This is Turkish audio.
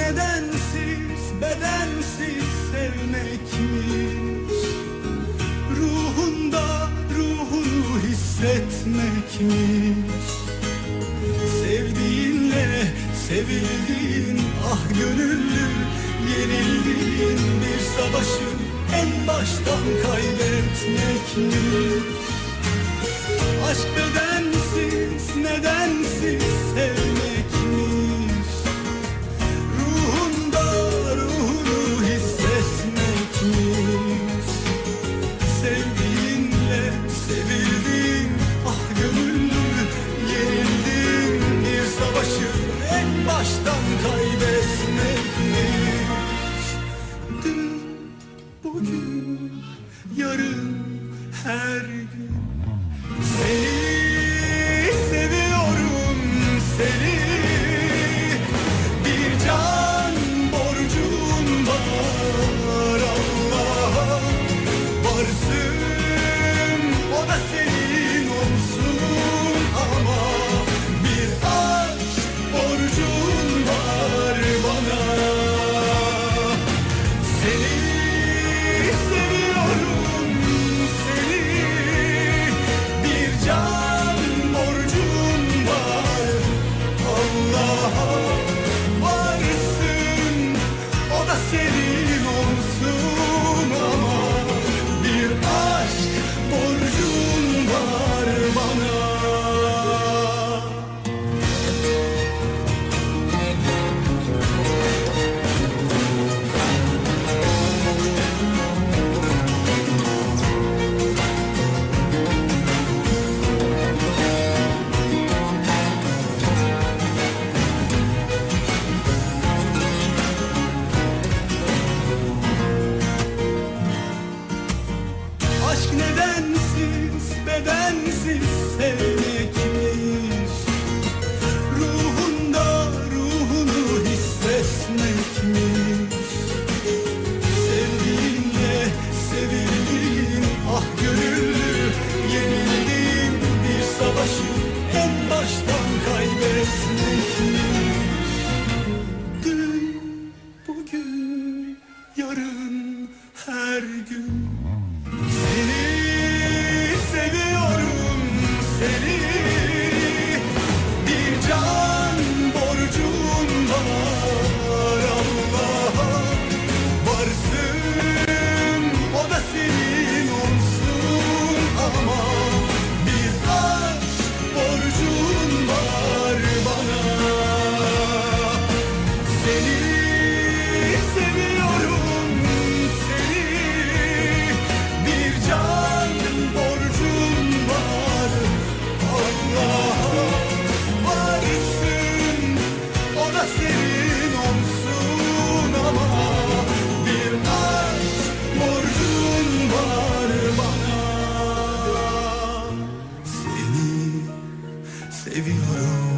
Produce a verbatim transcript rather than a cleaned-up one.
nedensiz, bedensiz sevmekmiş. Ruhunda ruhunu hissetmekmiş. Sevdiğinle sevildin, ah gönüllü, yenildiğin bir savaşı en baştan kaybetmekmiş. Aşk bedensiz, nedensiz sevmekmiş. Ruhunda ruhunu hissetmekmiş. Sevdiğinle sevildin, ah gönüllü, yenildin bir savaşı en baştan kaybetmekmiş. Dün, bugün, yarın, her gün seni seviyorum, seni. Bir can borcum var Allah'a. Varsın o da senin olsun ama bir aşk borcun var bana. Seni seviyorum, seni. Bir can borcum var Allah'a. Varsın o da senin olsun ama bir aşk borcun var bana. Aşk nedensiz, bedensiz sevmekmiş. Ruhunda ruhunu hissetmekmiş. Sevdiğinle sevildin, ah gönüllü, yenildin bir savaşı en baştan kaybetmekmiş. Dün, bugün, yarın, her gün seni seviyorum, seni. Bir can borcum var Allah'a. Varsın o da senin olsun ama bir aşk borcun var bana. Seni seviyorum, seni. Bir can borcum var Allah'a. Varsın o da senin olsun ama bir aşk borcun var bana. Seni seviyorum.